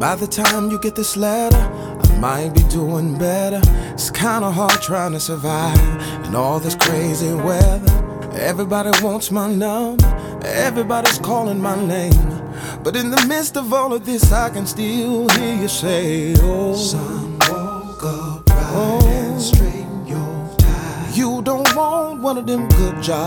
By the time you get this letter, I might be doing better. It's kinda hard trying to survive in all this crazy weather. Everybody wants my number, everybody's calling my name. But in the midst of all of this, I can still hear you say, oh, son, woke up right and straighten your tie. You don't want one of them good jobs